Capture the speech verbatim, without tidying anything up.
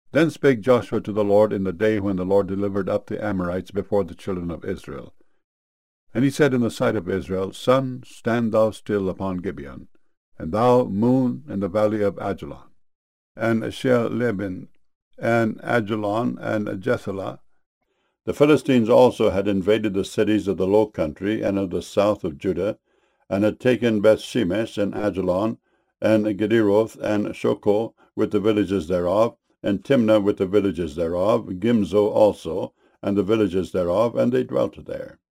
Then spake Joshua to the Lord in the day when the Lord delivered up the Amorites before the children of Israel. And he said in the sight of Israel, Sun, stand thou still upon Gibeon, and thou, moon, in the valley of Ajalon, and Shealbim, and Ajalon, and Jethelah. The Philistines also had invaded the cities of the low country and of the south of Judah, and had taken Bethshemesh, and Ajalon, and Gederoth, and Shoco, with the villages thereof, and Timnah with the villages thereof, Gimzo also, and the villages thereof, and they dwelt there.